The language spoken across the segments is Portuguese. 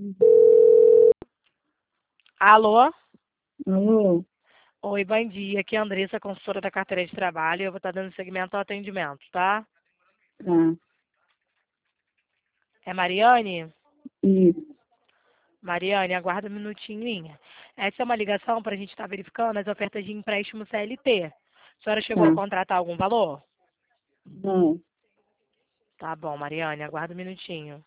Alô? Alô? Oi, bom dia. Aqui é a Andressa, consultora da carteira de trabalho. Eu vou estar dando seguimento ao atendimento, tá? Tá. É Mariane? Isso. Mariane, aguarda um minutinho, linha. Essa é uma ligação para a gente estar verificando as ofertas de empréstimo CLT. A senhora chegou a Tá. contratar algum valor? Não. Tá bom, Mariane, aguarda um minutinho.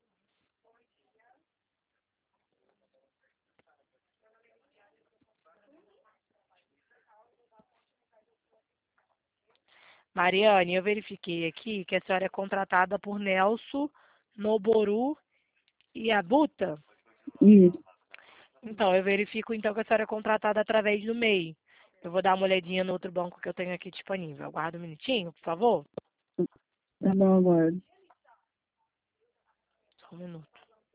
Mariane, eu verifiquei aqui que a senhora é contratada por Nelson Noboru e Abuta. Isso. Então, eu verifico então que a senhora é contratada através do MEI. Eu vou dar uma olhadinha no outro banco que eu tenho aqui disponível. Aguarda um minutinho, por favor. Tá bom agora. Só um minuto.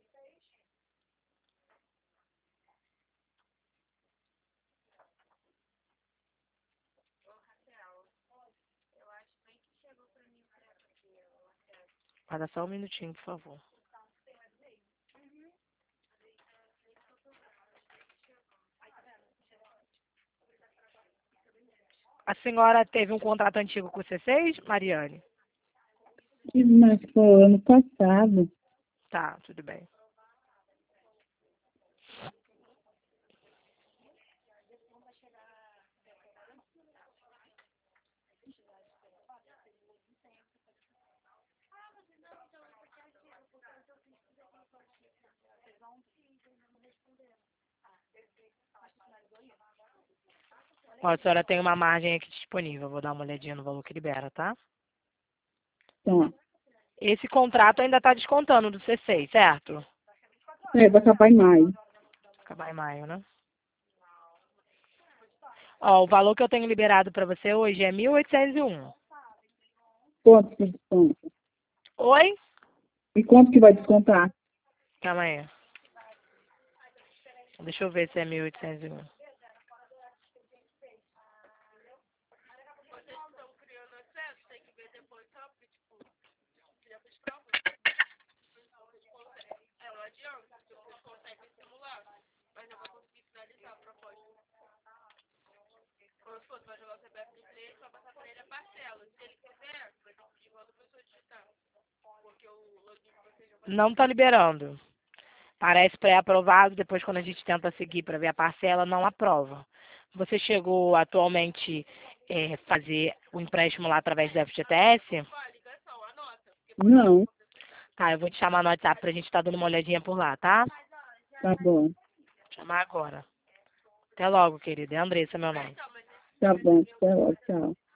Guarda só um minutinho, por favor. A senhora teve um contrato antigo com o C6, Mariane? Mas foi ano passado. Tá, tudo bem. Ó, a senhora tem uma margem aqui disponível. Eu vou dar uma olhadinha no valor que libera, tá? Tá. Esse contrato ainda está descontando do C6, certo? Vai acabar em maio. Acabar em maio, né? Ó, o valor que eu tenho liberado para você hoje é 1.801. Quanto que desconta? Oi? E quanto que vai descontar? Calma aí. Deixa eu ver se é 1.801. Não está liberando. Parece pré-aprovado, depois quando a gente tenta seguir para ver a parcela, não aprova. Você chegou atualmente fazer o empréstimo lá através do FGTS? Não. Tá, eu vou te chamar no WhatsApp pra gente estar dando uma olhadinha por lá, tá? Tá bom. Vou chamar agora. Até logo, querida. É Andressa, meu nome. Tá bom. Até logo. Tchau.